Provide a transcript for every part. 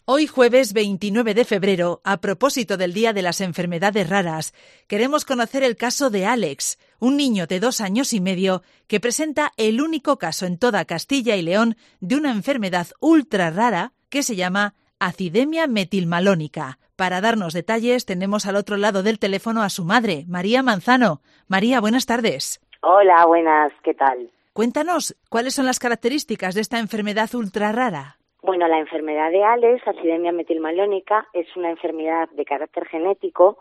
Hoy jueves 29 de febrero, a propósito del Día de las Enfermedades Raras, queremos conocer el caso de Alex, un niño de 2 años y medio que presenta el único caso en toda Castilla y León de una enfermedad ultra rara que se llama acidemia metilmalónica. Para darnos detalles tenemos al otro lado del teléfono a su madre, María Manzano. María, buenas tardes. Hola, buenas, ¿qué tal? Cuéntanos, ¿cuáles son las características de esta enfermedad ultra rara? Bueno, la enfermedad de Alex, acidemia metilmalónica, es una enfermedad de carácter genético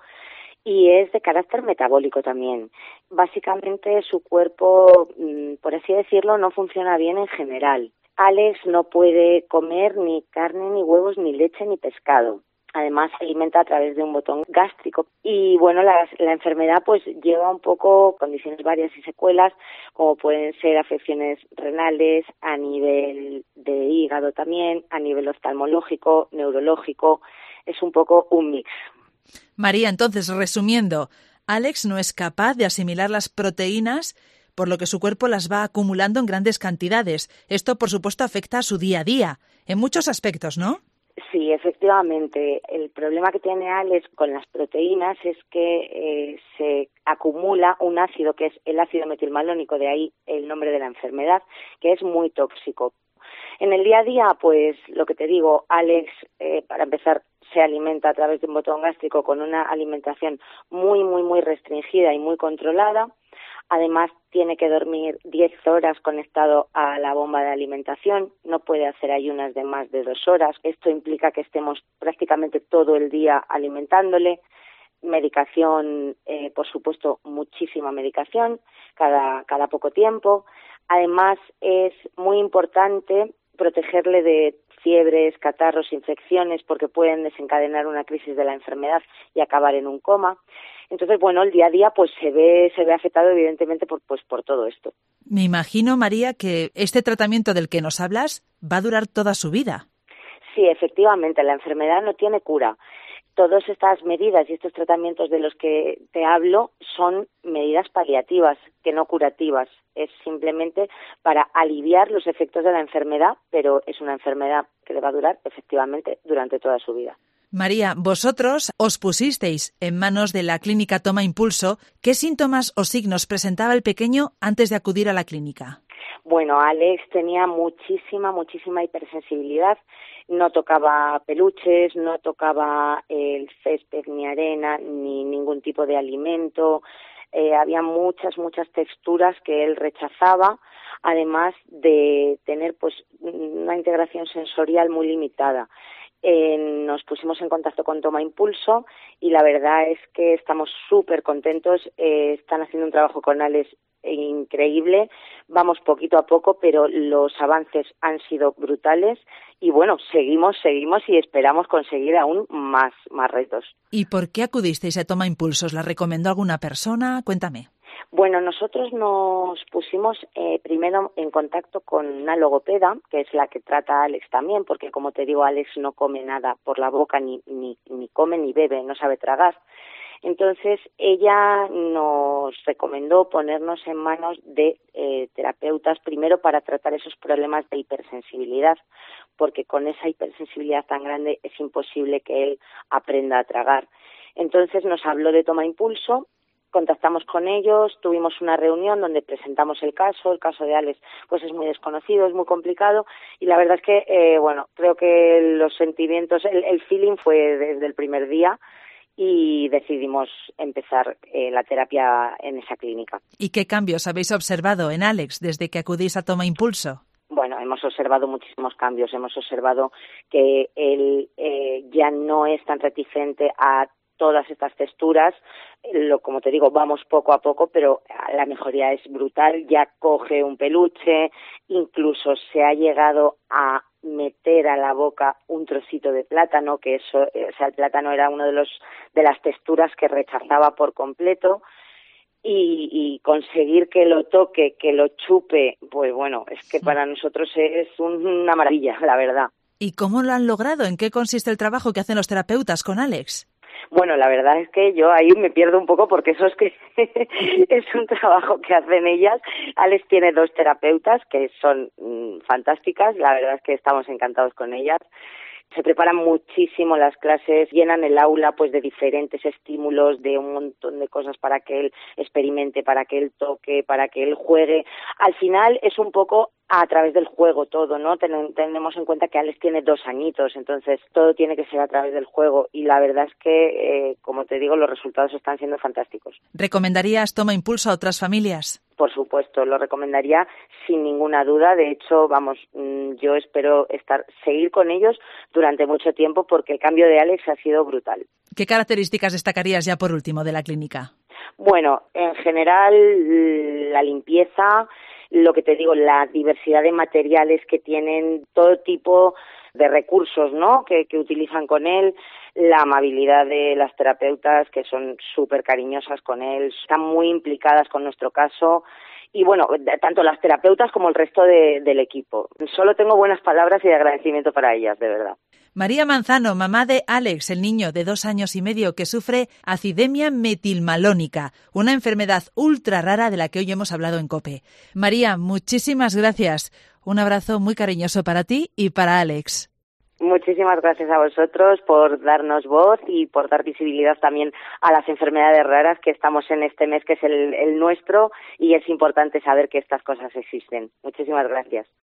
y es de carácter metabólico también. Básicamente su cuerpo, por así decirlo, no funciona bien en general. Alex no puede comer ni carne, ni huevos, ni leche, ni pescado. Además, se alimenta a través de un botón gástrico. Y bueno, la enfermedad pues lleva un poco condiciones varias y secuelas, como pueden ser afecciones renales, a nivel de hígado también, a nivel oftalmológico, neurológico. Es un poco un mix. María, entonces, resumiendo, Alex no es capaz de asimilar las proteínas, por lo que su cuerpo las va acumulando en grandes cantidades. Esto, por supuesto, afecta a su día a día, en muchos aspectos, ¿no? Sí, efectivamente. El problema que tiene Alex con las proteínas es que se acumula un ácido que es el ácido metilmalónico, de ahí el nombre de la enfermedad, que es muy tóxico. En el día a día, pues lo que te digo, Alex, para empezar, se alimenta a través de un botón gástrico con una alimentación muy restringida y muy controlada. Además, tiene que dormir 10 horas conectado a la bomba de alimentación, no puede hacer ayunas de más de 2 horas. Esto implica que estemos prácticamente todo el día alimentándole. Medicación, por supuesto, muchísima medicación, cada poco tiempo. Además, es muy importante protegerle de fiebres, catarros, infecciones, porque pueden desencadenar una crisis de la enfermedad y acabar en un coma. Entonces, bueno, el día a día pues se ve afectado evidentemente por todo esto. Me imagino, María, que este tratamiento del que nos hablas va a durar toda su vida. Sí, efectivamente, la enfermedad no tiene cura. Todas estas medidas y estos tratamientos de los que te hablo son medidas paliativas, que no curativas. Es simplemente para aliviar los efectos de la enfermedad, pero es una enfermedad que le va a durar efectivamente durante toda su vida. María, vosotros os pusisteis en manos de la clínica Toma Impulso. ¿Qué síntomas o signos presentaba el pequeño antes de acudir a la clínica? Bueno, Alex tenía muchísima hipersensibilidad. No tocaba peluches, no tocaba el césped ni arena, ni ningún tipo de alimento. Había muchas texturas que él rechazaba, además de tener pues una integración sensorial muy limitada. Nos pusimos en contacto con Toma Impulso y la verdad es que estamos súper contentos. Están haciendo un trabajo con Alex increíble. Vamos poquito a poco, pero los avances han sido brutales y bueno, seguimos y esperamos conseguir aún más retos. ¿Y por qué acudisteis a Toma Impulsos? ¿La recomendó alguna persona? Cuéntame. Bueno, nosotros nos pusimos primero en contacto con una logopeda, que es la que trata a Alex también, porque como te digo, Alex no come nada por la boca, ni come ni bebe, no sabe tragar. Entonces, ella nos recomendó ponernos en manos de terapeutas, primero para tratar esos problemas de hipersensibilidad, porque con esa hipersensibilidad tan grande es imposible que él aprenda a tragar. Entonces, nos habló de Toma Impulso. Contactamos con ellos, tuvimos una reunión donde presentamos el caso de Alex pues es muy desconocido, es muy complicado y la verdad es que, creo que los sentimientos, el feeling fue desde el primer día y decidimos empezar la terapia en esa clínica. ¿Y qué cambios habéis observado en Alex desde que acudís a Toma Impulso? Bueno, hemos observado muchísimos cambios, hemos observado que él ya no es tan reticente a todas estas texturas, como te digo, vamos poco a poco, pero la mejoría es brutal, ya coge un peluche, incluso se ha llegado a meter a la boca un trocito de plátano, que eso, el plátano era uno de las texturas que rechazaba por completo, y conseguir que lo toque, que lo chupe, pues bueno, es que para nosotros es una maravilla, la verdad. ¿Y cómo lo han logrado? ¿En qué consiste el trabajo que hacen los terapeutas con Alex? Bueno, la verdad es que yo ahí me pierdo un poco porque eso es que es un trabajo que hacen ellas. Alex tiene 2 terapeutas que son fantásticas, la verdad es que estamos encantados con ellas. Se preparan muchísimo las clases, llenan el aula pues de diferentes estímulos, de un montón de cosas para que él experimente, para que él toque, para que él juegue. Al final es un poco a través del juego todo, ¿no? Tenemos en cuenta que Alex tiene 2 añitos, entonces todo tiene que ser a través del juego y la verdad es que, como te digo, los resultados están siendo fantásticos. ¿Recomendarías Toma Impulso a otras familias? Por supuesto, lo recomendaría sin ninguna duda. De hecho, yo espero seguir con ellos durante mucho tiempo porque el cambio de Alex ha sido brutal. ¿Qué características destacarías ya por último de la clínica? Bueno, en general la limpieza, lo que te digo, la diversidad de materiales que tienen, todo tipo de recursos, ¿no?, que utilizan con él, la amabilidad de las terapeutas, que son súper cariñosas con él, están muy implicadas con nuestro caso, y bueno, tanto las terapeutas como el resto del equipo. Solo tengo buenas palabras y de agradecimiento para ellas, de verdad. María Manzano, mamá de Alex, el niño de 2 años y medio que sufre acidemia metilmalónica, una enfermedad ultra rara de la que hoy hemos hablado en COPE. María, muchísimas gracias. Un abrazo muy cariñoso para ti y para Alex. Muchísimas gracias a vosotros por darnos voz y por dar visibilidad también a las enfermedades raras, que estamos en este mes que es el nuestro y es importante saber que estas cosas existen. Muchísimas gracias.